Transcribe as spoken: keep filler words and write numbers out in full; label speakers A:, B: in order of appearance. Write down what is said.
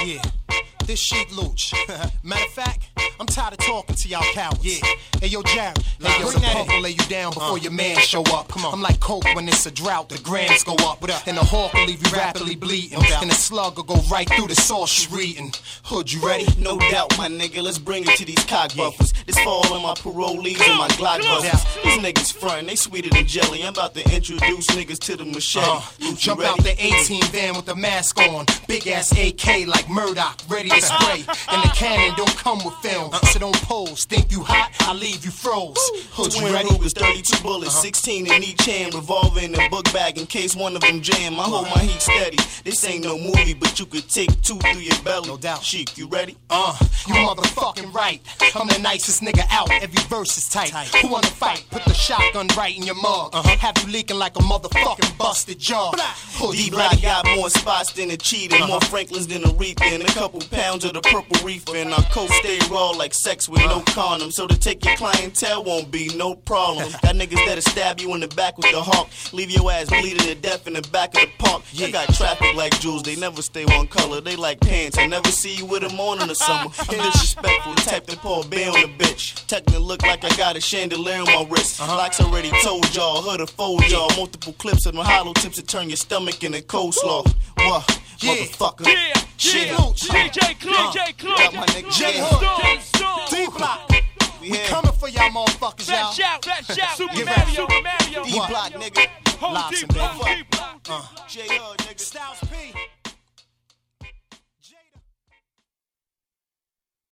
A: Yeah, this Sheek Louch. Matter of fact, I'm tired of talking to y'all cowards. Yeah. Hey, yo, Jared, hey, yo, some punk will lay you down before uh, your man show up. Come on. I'm like coke when it's a drought, the grams go up. What up? And the hawk will leave you rapidly bleeding. No and the slug will go right through the sauce you're eating. Hood, you ready?
B: No doubt, my nigga, let's bring it to these cock buffers. This for all of my parolees and my Glock busters. These niggas frontin', they sweeter than jelly. I'm about to introduce niggas to the machete. Uh,
A: jump ready? Out the eighteen van with the mask on. Big ass A K like Murdoch, ready to spray. And the cannon don't come with film, so don't pose. Think you hot, I leave you froze. Hood, you ready?
B: Twin Rugers, thirty-two bullets, uh-huh. sixteen in each hand, revolver in the book bag in case one of them jam. I hold my heat steady. This ain't no movie, but you could take two through your belly.
A: No doubt.
B: Sheek, you ready?
A: Uh, you motherfucking right. I'm the nicest nigga out. Every verse is tight. tight. Who wanna fight? Put the shotgun right in your mug. Uh-huh. Have you leaking like a motherfucking busted jaw. Hood, you ready?
B: D-Block got more spots than a cheetah, uh-huh. more Franklins than a reaper, and a couple pounds of the purple reefer. And our coat stay raw like sex with no condom. So to take your clientele won't be no problem. Got niggas that'll stab you in the back with the hawk. Leave your ass bleeding to death in the back of the park. I got traffic like jewels, they never stay one color. They like pants, I never see you with them on in the summer. I'm disrespectful, type to pour a bill on the bitch. Technically look like I got a chandelier on my wrist. Uh-huh. Locks already told y'all, hood or fold y'all. Multiple clips of my hollow tips to turn your stomach into coleslaw. What? Yeah. Motherfucker.
C: Yeah,
B: shit.
C: Yeah. D J Clue, D J Clue,
B: got my nigga
A: J
B: Hood,
A: D-Block. We, we coming for y'all motherfuckers, y'all.
C: Let's shout, let's shout. Super
A: Get
C: Mario,
A: ready.
C: Mario.
B: D-Block, nigga.
C: Hold
A: Lobson,
C: D-Block,
A: baby.
C: D-Block.
B: Uh, J Hood, nigga.
A: Styles P.